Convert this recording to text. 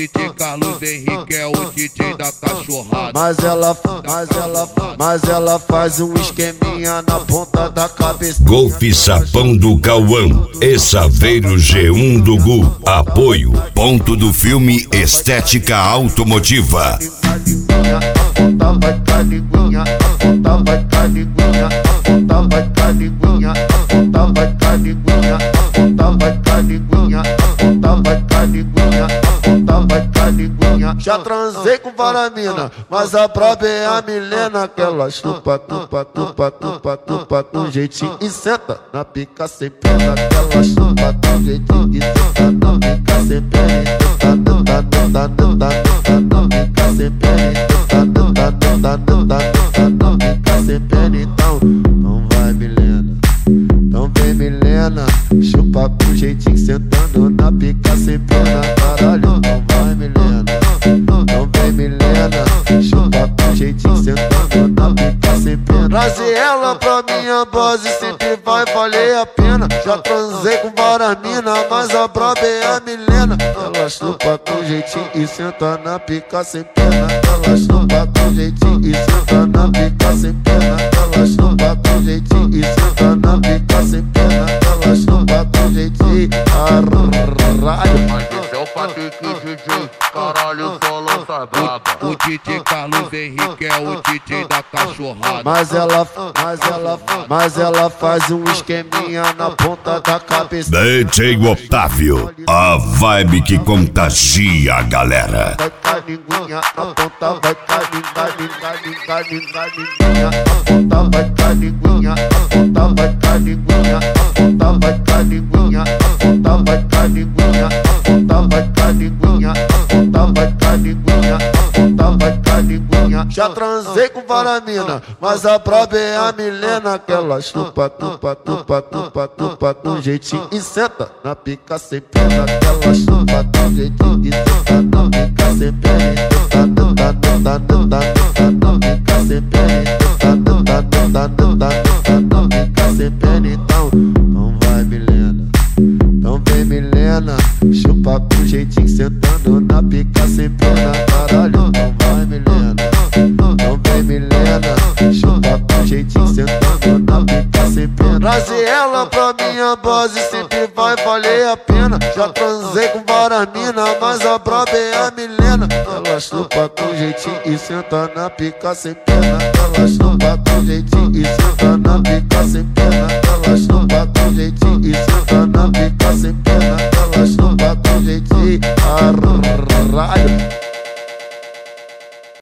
DJ Carlos Henrique é o DJ da cachorrada. Mas ela faz um esqueminha na ponta da cabeça. Golfe Sapão do Cauã e Saveiro G1 do Gu. Apoio Ponto do Filme Estética Automotiva. Ponta vai caliguinha, ponta vai caliguinha, ponta vai caliguinha, ponta vai caliguinha, ponta vai caliguinha, ponta vai caliguinha, ponta vai caliguinha. Já transei com várias mina, mas a braba é a Milena, que ela chupa, tupa, tupa, tupa, tupa com jeitinho e senta na pica sem pena, que ela chupa com jeitinho e senta na pica sem pena, na pica sem pena. Fica sem pena, então vai Milena, então vem Milena, chupa com jeitinho sentando na pica sem pena, caralho, então vai Milena, então vem Milena, chupa com jeitinho sentando na pica sem pena. Traze ela pra minha base, sempre vai valer a pena. Já transei com várias minas, mas a braba é a Milena. Ela chupa com jeitinho e senta na pica sem pena. Ela chupa com jeitinho e senta na pica sem pena. Ela chupa com jeitinho e senta na pica sem pena. Ela chupa com jeitinho, caralho. Mas esse é o Patrick DJ, caralho, só lança braba. O DJ Carlos Henrique é o DJ da cachorrada. Mas ela faz um esqueminha na ponta da cabeça. DJ Otávio, a vibe que contagia a galera. Vai caliguinha, a ponta vai caliguinha, a ponta vai caliguinha, a ponta vai caliguinha, a ponta vai caliguinha, a ponta vai caliguinha, a ponta vai caliguinha, a ponta vai caliguinha, a ponta vai caliguinha. Já transei com várias mina, mas a braba é a Milena, que ela chupa, tupa, tupa, tupa, tupa com jeitinho e senta na pica sem pena, que ela chupa com jeitinho e senta na pica sem pena. Na pica sem pena, na pica sem pena, então vai Milena, então vem Milena, chupa com jeitinho sentando na pica sem pena, caralho, então vai Milena, então vem Milena, chupa com jeitinho sentando na pica sem pena. Traze ela pra minha base, sempre vai valer a pena. Já transei com várias minas, mas a braba é a Milena. Ela chupa com jeitinho e senta na pica sem pena. Ela chupa com jeitinho e senta na pica sem pena. Ela chupa com jeitinho e senta na pica sem pena.